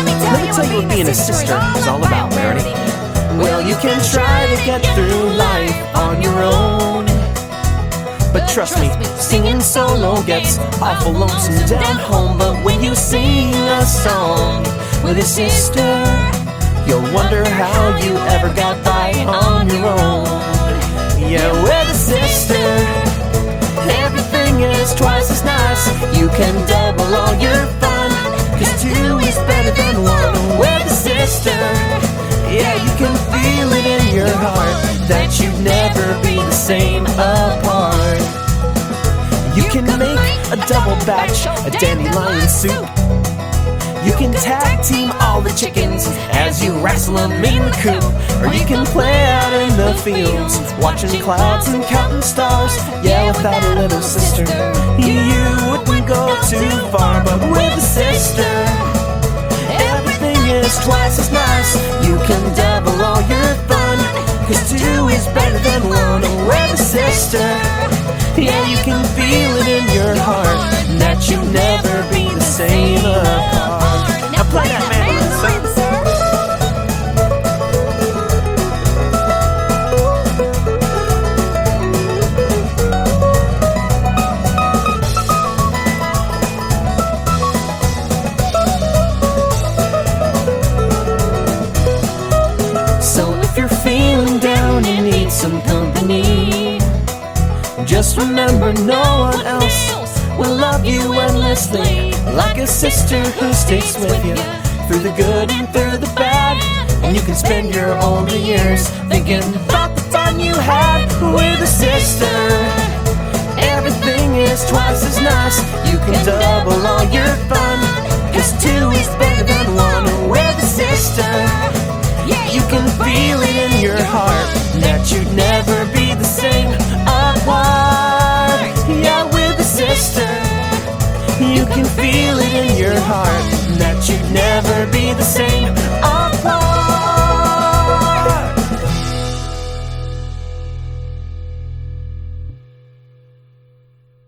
Let me tell you what being a sister is all about, Meredith. Well, you can try to get through life on your own, But trust me, singing solo gets awful lonesome down home. But when you sing a song with a sister, you'll wonder how you ever got by on your own. Yeah, with a sister, everything is twice as nice. You can double all your fun, 'cause two is better than one. With a sister, yeah, you can feel it in your heart that you'd never be the same apart. You can make a double batch of dandelion soup. You can tag team all the chickens as you wrestle them in the coop. Or you can play out in the fields, watching clouds and counting stars. Yeah, without a little sister, you wouldn't go too far. But with a sister, everything is twice as nice. You can double all your fun, 'cause two is better than one. With a sister, yeah, you can feel it in your heart that you'll never be the same apart. Now play that mandolin, son. So if you're feeling down and need some company, just remember no one else will love you endlessly like a sister who sticks with you through the good and through the bad. And you can spend your older years thinking about the fun you had with a sister. Everything is twice as nice. You can double all your fun, 'cause two is better than one. With a sister, you can feel it in your heart that you'd never be the same apart. Yeah, with a sister, you can feel it in your heart that you'd never be the same apart.